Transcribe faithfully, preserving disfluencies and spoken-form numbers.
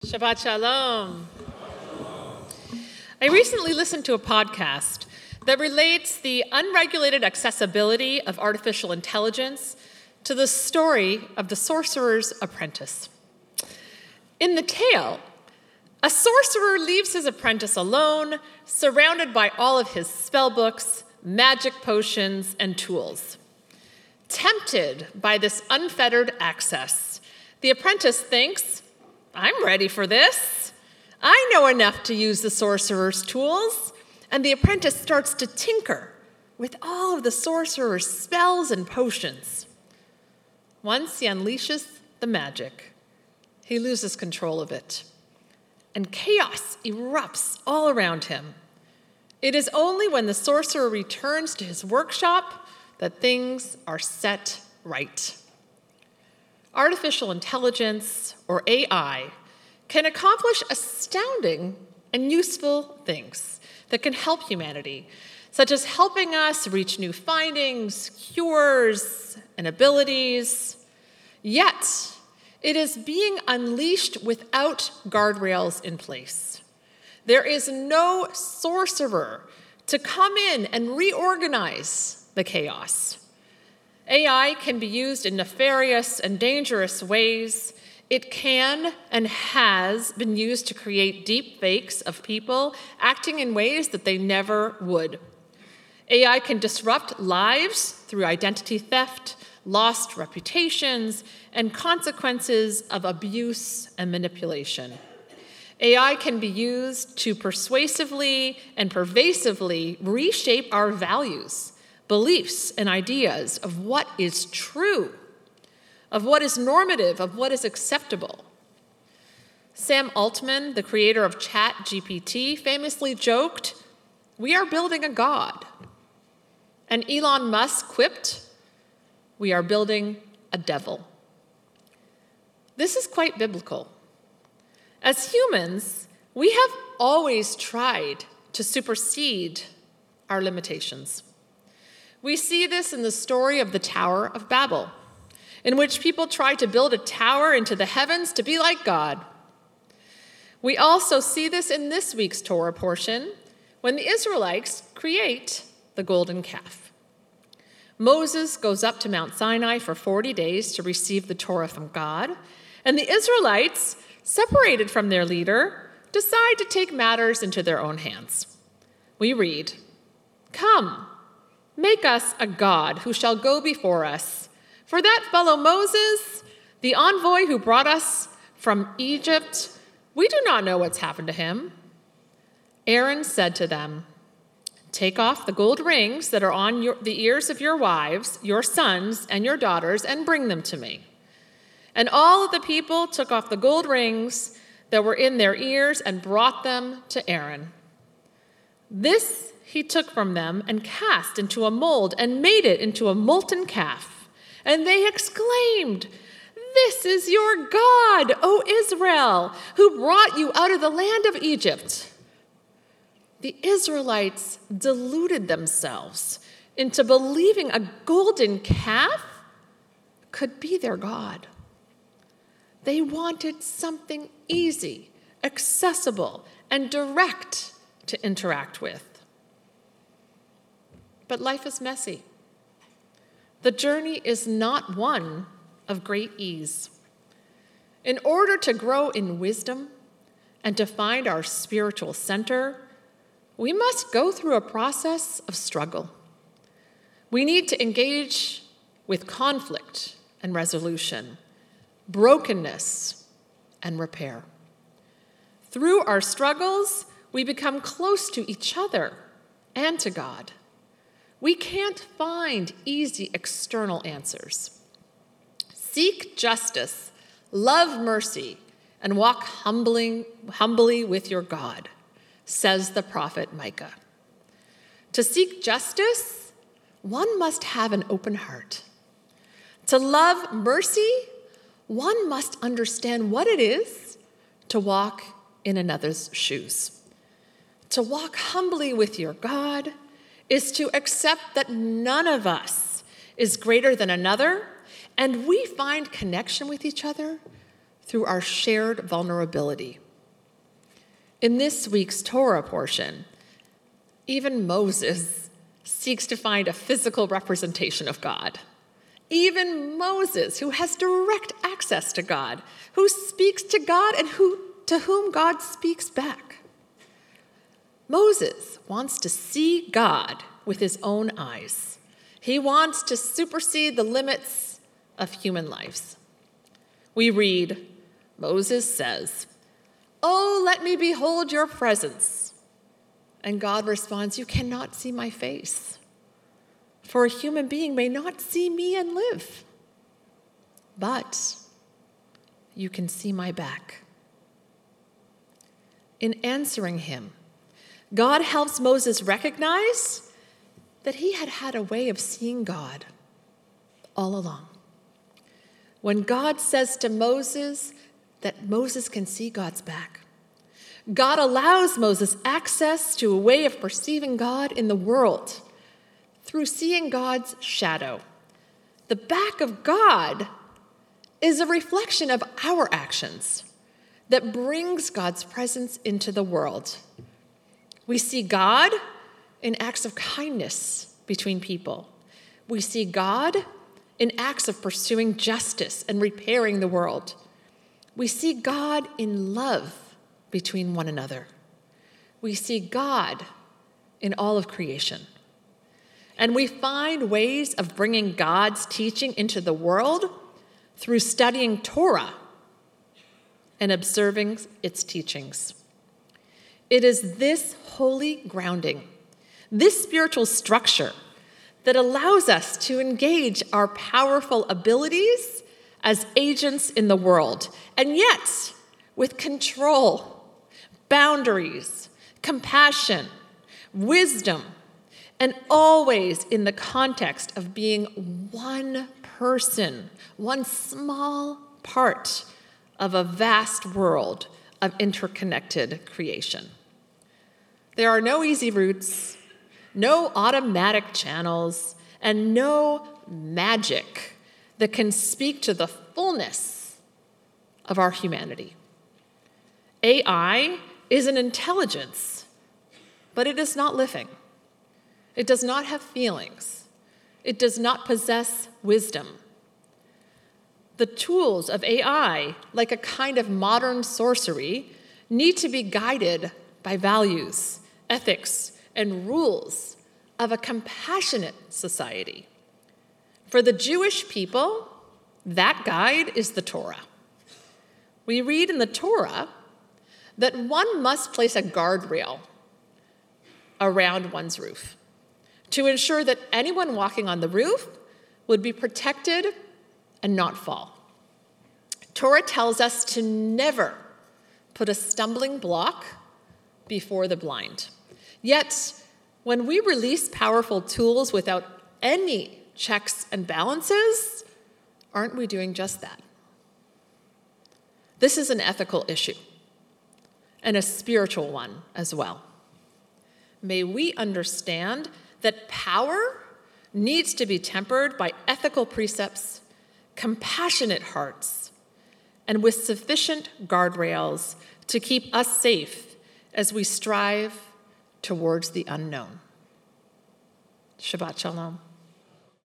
Shabbat Shalom. I recently listened to a podcast that relates the unregulated accessibility of artificial intelligence to the story of the sorcerer's apprentice. In the tale, a sorcerer leaves his apprentice alone, surrounded by all of his spell books, magic potions, and tools. Tempted by this unfettered access, the apprentice thinks, I'm ready for this. I know enough to use the sorcerer's tools. And the apprentice starts to tinker with all of the sorcerer's spells and potions. Once he unleashes the magic, he loses control of it, and chaos erupts all around him. It is only when the sorcerer returns to his workshop that things are set right. Artificial intelligence, or A I, can accomplish astounding and useful things that can help humanity, such as helping us reach new findings, cures, and abilities. Yet, it is being unleashed without guardrails in place. There is no sorcerer to come in and reorganize the chaos. A I can be used in nefarious and dangerous ways. It can and has been used to create deep fakes of people acting in ways that they never would. A I can disrupt lives through identity theft, lost reputations, and consequences of abuse and manipulation. A I can be used to persuasively and pervasively reshape our values, beliefs, and ideas of what is true, of what is normative, of what is acceptable. Sam Altman, the creator of ChatGPT, famously joked, "We are building a god." And Elon Musk quipped, "We are building a devil." This is quite biblical. As humans, we have always tried to supersede our limitations. We see this in the story of the Tower of Babel, in which people try to build a tower into the heavens to be like God. We also see this in this week's Torah portion, when the Israelites create the golden calf. Moses goes up to Mount Sinai for forty days to receive the Torah from God, and the Israelites, separated from their leader, decide to take matters into their own hands. We read, "Come, make us a god who shall go before us. For that fellow Moses, the envoy who brought us from Egypt, we do not know what's happened to him." Aaron said to them, "Take off the gold rings that are on your, the ears of your wives, your sons, and your daughters, and bring them to me." And all of the people took off the gold rings that were in their ears and brought them to Aaron. This he took from them and cast into a mold and made it into a molten calf. And they exclaimed, "This is your God, O Israel, who brought you out of the land of Egypt." The Israelites deluded themselves into believing a golden calf could be their God. They wanted something easy, accessible, and direct to interact with. But life is messy. The journey is not one of great ease. In order to grow in wisdom and to find our spiritual center, we must go through a process of struggle. We need to engage with conflict and resolution, brokenness and repair. Through our struggles, we become close to each other and to God. We can't find easy external answers. Seek justice, love mercy, and walk humbling, humbly with your God, says the prophet Micah. To seek justice, one must have an open heart. To love mercy, one must understand what it is to walk in another's shoes. To walk humbly with your God is to accept that none of us is greater than another, and we find connection with each other through our shared vulnerability. In this week's Torah portion, even Moses seeks to find a physical representation of God. Even Moses, who has direct access to God, who speaks to God and who, to whom God speaks back. Moses wants to see God with his own eyes. He wants to supersede the limits of human lives. We read, Moses says, "Oh, let me behold your presence." And God responds, "You cannot see my face, for a human being may not see me and live. But you can see my back." In answering him, God helps Moses recognize that he had had a way of seeing God all along. When God says to Moses that Moses can see God's back, God allows Moses access to a way of perceiving God in the world through seeing God's shadow. The back of God is a reflection of our actions that brings God's presence into the world. We see God in acts of kindness between people. We see God in acts of pursuing justice and repairing the world. We see God in love between one another. We see God in all of creation. And we find ways of bringing God's teaching into the world through studying Torah and observing its teachings. It is this holy grounding, this spiritual structure, that allows us to engage our powerful abilities as agents in the world, and yet with control, boundaries, compassion, wisdom, and always in the context of being one person, one small part of a vast world of interconnected creation. There are no easy routes, no automatic channels, and no magic that can speak to the fullness of our humanity. A I is an intelligence, but it is not living. It does not have feelings. It does not possess wisdom. The tools of A I, like a kind of modern sorcery, need to be guided by values, ethics, and rules of a compassionate society. For the Jewish people, that guide is the Torah. We read in the Torah that one must place a guardrail around one's roof to ensure that anyone walking on the roof would be protected and not fall. Torah tells us to never put a stumbling block before the blind. Yet, when we release powerful tools without any checks and balances, aren't we doing just that? This is an ethical issue, and a spiritual one as well. May we understand that power needs to be tempered by ethical precepts, compassionate hearts, and with sufficient guardrails to keep us safe as we strive towards the unknown. Shabbat Shalom.